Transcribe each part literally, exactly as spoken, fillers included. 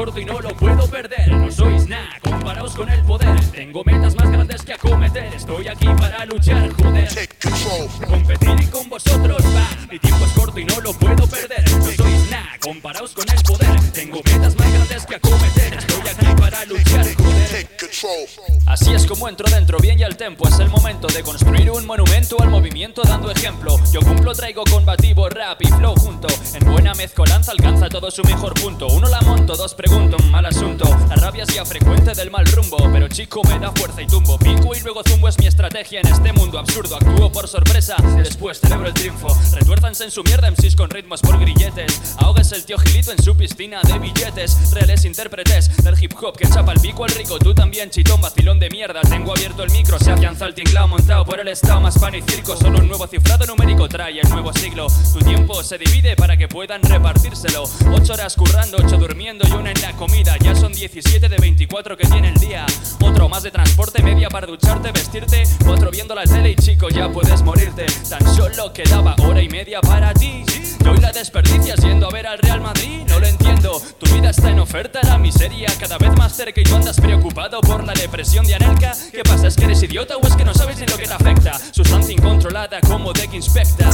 corto y no lo puedo perder. No sois nada, comparaos con el poder. Tengo metas más grandes que acometer. Estoy aquí para luchar, joder. Competir y con vosotros va. Mi tiempo es corto y no lo puedo perder. No sois nada, comparaos con el poder. Tengo metas más grandes que acometer. Estoy aquí para luchar, joder. Así es como entro dentro, bien y al tempo. Es el momento de construir un monumento al movimiento dando ejemplo. Yo cumplo, traigo combativo, rap y flow junto. En buena mezcolanza alcanza todo su mejor punto. Uno la monto, dos pregunto, mal asunto. La rabia es ya frecuente del mal rumbo, pero chico me da fuerza y tumbo. Pico y luego zumbo es mi estrategia en este mundo absurdo. Actúo por sorpresa, después celebro el triunfo. Retuérzanse en su mierda M Cs con ritmos por grilletes. Ahogues el tío Gilito en su piscina de billetes. Reales intérpretes del hip hop que chapa el pico al rico. Tú también, chitón, vacilón de mierda. Tengo abierto el micro, se afianza el tinglao montado por el estado, más pan y circo. Solo un nuevo cifrado numérico trae el nuevo siglo. Tu tiempo se divide para que puedan repartírselo. Ocho horas currando, ocho durmiendo y una en la comida. Ya son diecisiete de veinticuatro que tiene el día. Otro más de transporte, media para ducharte, vestirte. Otro viendo la tele y chico ya puedes morirte. Tan solo quedaba hora y media para ti. Y hoy la desperdicias yendo a ver al Real Madrid. No lo entiendo, tu vida está en oferta, la miseria cada vez más cerca y tú andas preocupado por la depresión de Anelka. ¿Qué pasa? ¿Es que eres idiota o es que no sabes ni lo que te afecta? Sustancia incontrolada como Deck Inspecta.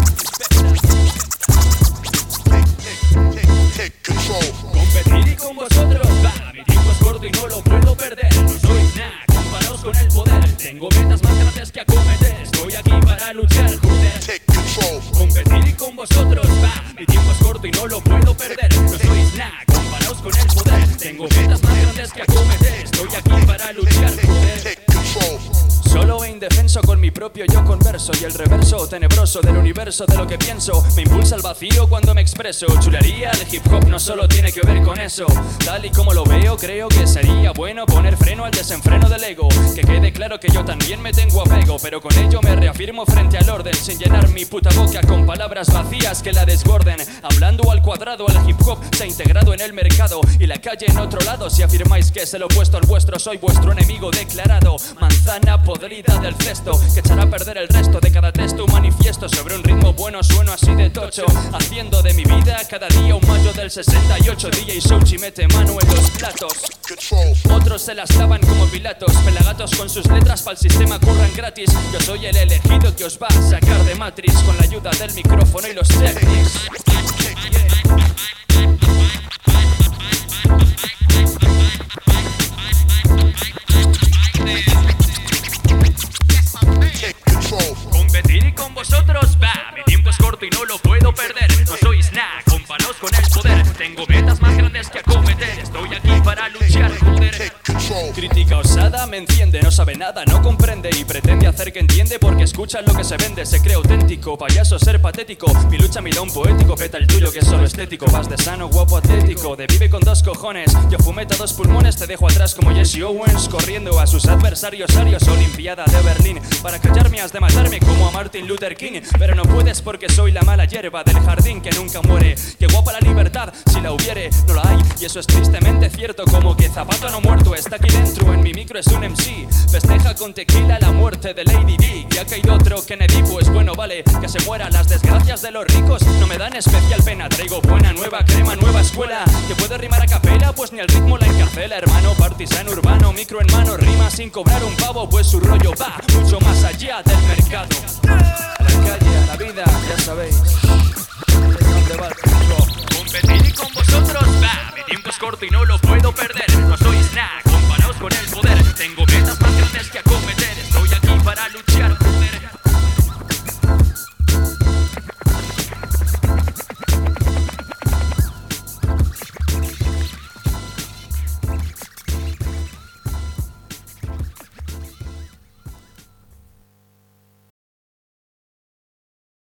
Competir y con vosotros va. Mi tiempo es corto y no lo puedo perder. No sois nada, comparaos con el poder. Tengo metas más grandes que acometer. Estoy aquí para luchar, joder. Competir y con vosotros va. Mi tiempo es corto y no lo puedo perder. No sois nada, comparaos con el poder. Tengo metas más grandes que acometer. Estoy aquí para luchar, joder. Solo e indefenso con mi propio yo converso. Y el reverso tenebroso del universo de lo que pienso me impulsa al vacío cuando me expreso. Chulería, el hip hop no solo tiene que ver con eso. Tal y como lo veo, creo que sería bueno poner freno al desenfreno del ego. Que quede claro que yo también me tengo apego, pero con ello me reafirmo frente al orden, sin llenar mi puta boca con palabras vacías que la desborden. Hablando al cuadrado, el hip hop se ha integrado en el mercado y la calle en otro lado. Si afirmáis que es el opuesto al vuestro, soy vuestro enemigo declarado. Manzana podrida del cesto que echará a perder el resto de cada texto. Un manifiesto sobre un ritmo bueno, sueno así de tocho, haciendo de mi vida cada día un mayo del sesenta y ocho. D J Sochi mete mano en los platos. Otros se las lavan como Pilatos. Pelagatos con sus letras pa'l sistema curran gratis. Yo soy el elegido que os va a sacar de Matrix con la ayuda del micrófono y los technics. Competir y con vosotros va. Mi tiempo es corto y no lo puedo perder. No sois nada, comparaos con el poder. Tengo metas más grandes que acometer. Estoy aquí para luchar, joder. Crítica osada me enciende, no sabe nada, no comprende y pretende hacer que entiende porque escucha lo que se vende. Se cree auténtico, payaso ser patético. Mi lucha mira un poético, peta el tuyo que es solo estético. Vas de sano, guapo, atlético, de vive con dos cojones. Yo fumeta dos pulmones, te dejo atrás como Jesse Owens, corriendo a sus adversarios arios. Olimpiada de Berlín, para callarme has de matarme como a Martin Luther King. Pero no puedes porque soy la mala hierba del jardín que nunca muere. Qué guapa la libertad, si la hubiere, no la hay. Y eso es tristemente cierto, como que Zapato no muerto está aquí dentro, en mi micro es un M C. Festeja con tequila la muerte de Lady D. Y ha caído otro Kennedy, pues bueno, vale, que se muera. Las desgracias de los ricos no me dan especial pena. Traigo buena nueva crema, nueva escuela, que puede rimar a capela, pues ni el ritmo la encarcela. Hermano, partisano urbano, micro en mano, rima sin cobrar un pavo, pues su rollo va mucho más allá del mercado. A la calle, a la vida, ya sabéis dónde va el hip hop. Competir y con vosotros va. Mi tiempo es corto y no lo puedo perder.